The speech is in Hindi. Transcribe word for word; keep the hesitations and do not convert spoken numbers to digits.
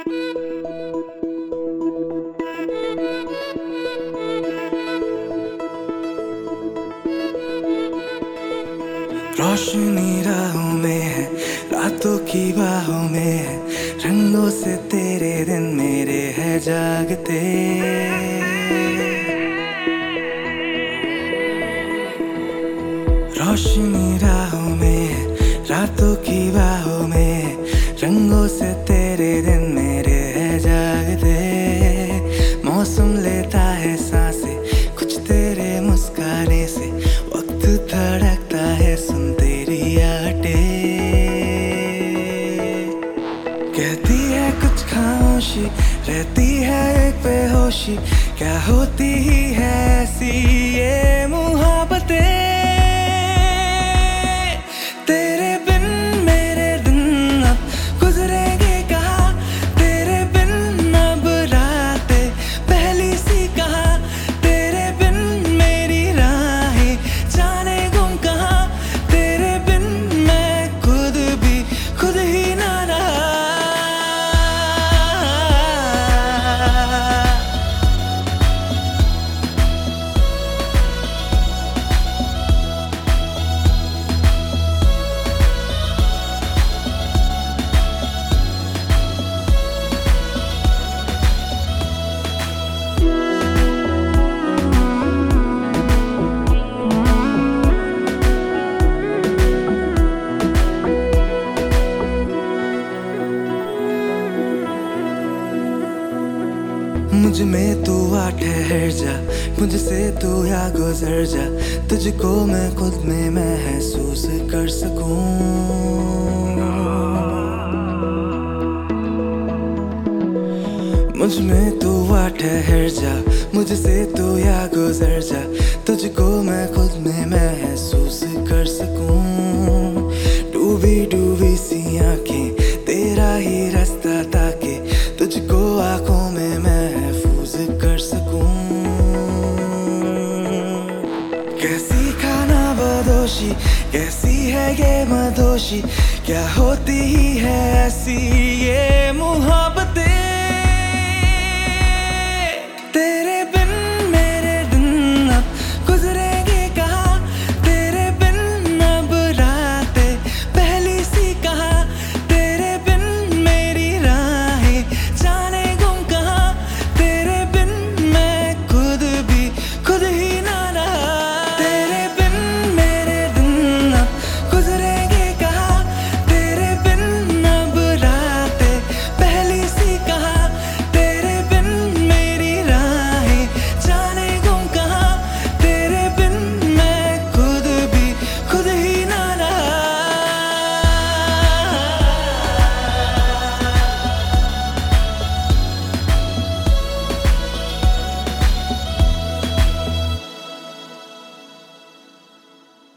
रोशनी राहों में है, रातों की बाहों में है, रंगों से तेरे दिन मेरे है जागते। रोशनी राहों में है, रातों की बाहों में है, रंगों से तेरे दिन मेरे है जागते। मौसम लेता है सांसें कुछ तेरे मुस्काने से, वक्त धड़कता है सुन तेरी आटे। कहती है कुछ खामोशी, रहती है एक बेहोशी, क्या होती ही है ऐसी ये मुहाबतें। तेरे बिन मेरे दिन अब गुजरेंगे कहाँ, तेरे बिन अब रातें पहली सी कहाँ, तेरे बिन मेरी राहें जाने गुम कहाँ, तेरे बिन मैं खुद भी खुद ही ना रहा। मुझ में तू आ ठहर जा, मुझसे तू या गुजर जा, तुझको मैं खुद में महसूस कर सकूं। मुझ में तू आ ठहर जा, मुझसे तू या गुजर जा, तुझको मैं खुद में महसूस कर सकूं। डूबी डूबी सी आंखें तेरा ही रास्ता ताके, तुझको आंखों में महफूज कर सकूं। कैसी खाना बदोशी, कैसी है ये मदोशी, क्या होती ही है ऐसी ये